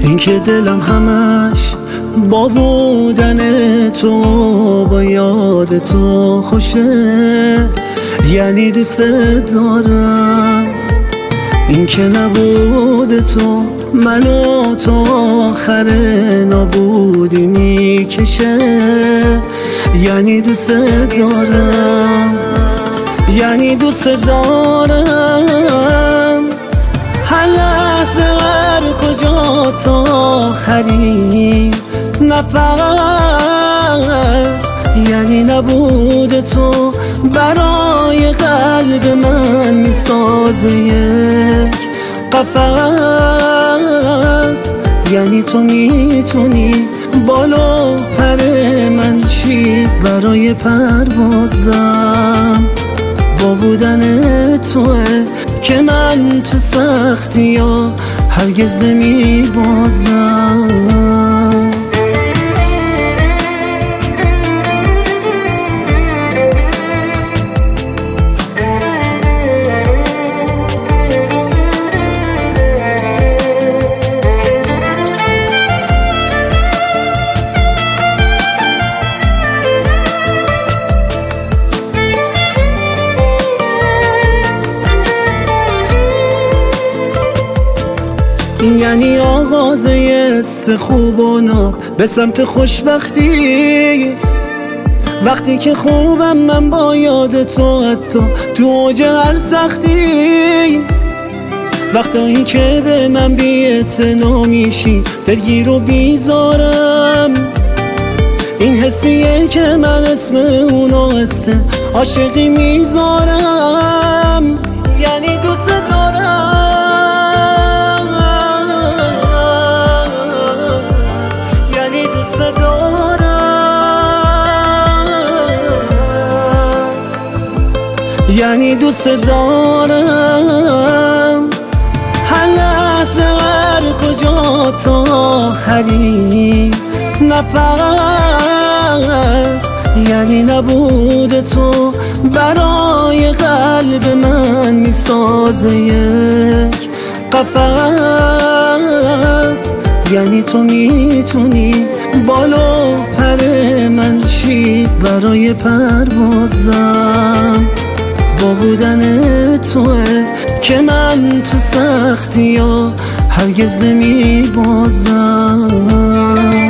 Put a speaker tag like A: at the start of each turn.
A: این که دلم همش با بودن تو، با یاد تو خوشه، یعنی دوست دارم. این که نبود تو منو تو آخر نابودی میکشه، یعنی دوست دارم، یعنی دوست دارم. هر لحظه هر کجا تا آخرین نفس، یعنی نبود تو برای قلب من میسازه یک قفس، یعنی تو میتونی بالو پر من چی برای پروازم. با بودن توه که من تو سختی ها هرگز نمیبازم. یعنی آغاز یست خوب و ناب به سمت خوشبختی، وقتی که خوبم من با یاد تو، حتی تو اوج هر سختی. وقتایی که به من بی‌اعتنا میشی دلگیر و بیزارم، این حسیه که من اسم اونو هسته عاشقی میذارم. یعنی دوست دارم، یعنی دوست دارم. هر لحظه هر کجا تا آخرین نفس، یعنی نبود تو برای قلب من میسازه یک قفس، یعنی تو میتونی بالو پر من چی برای پروازم. با بودن توه که من تو سختی ها هرگز نمیبازم.